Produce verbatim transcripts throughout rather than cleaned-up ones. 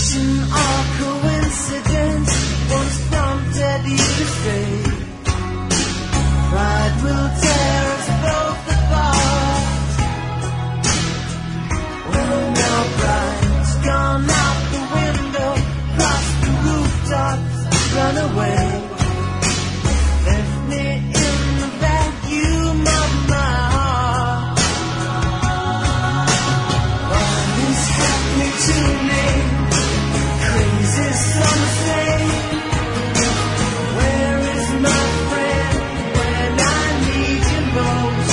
Passion or coincidence once prompted you to stay. Pride will tear us both apart. Well, now pride's gone out the window, crossed the rooftops, run away. Left me in the vacuum of my heart. What is happening to me? Crazy some say. Where is my friend when I need you most?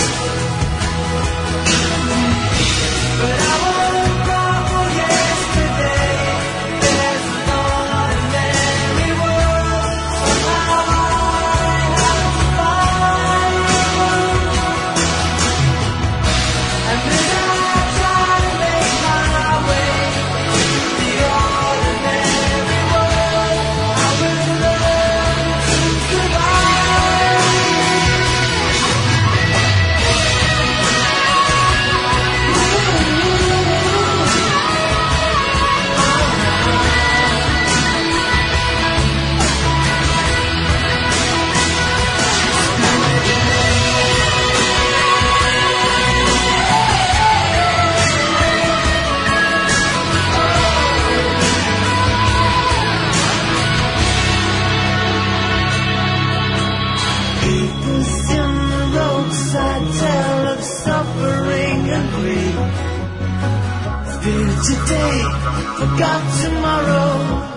But I won't follow yesterday. There's an ordinary world. Somehow I have to find one. And then I try to make my way to the ordinary world. I will learn to survive. Papers in the roadside tell of suffering and grief. Fear today, forgot tomorrow.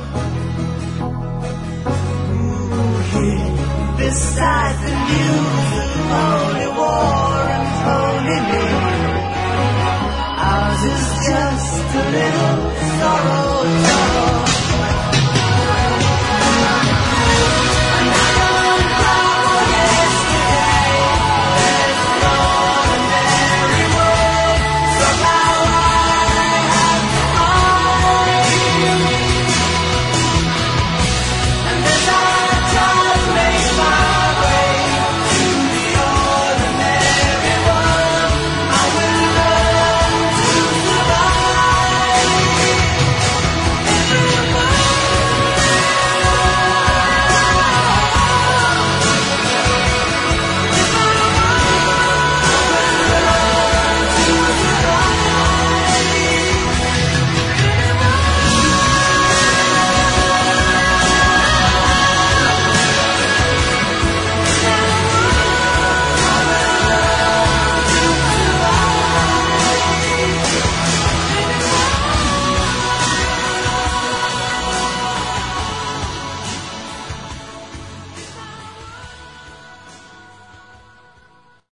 Ooh, here beside the news of holy war and holy me. Ours is just a little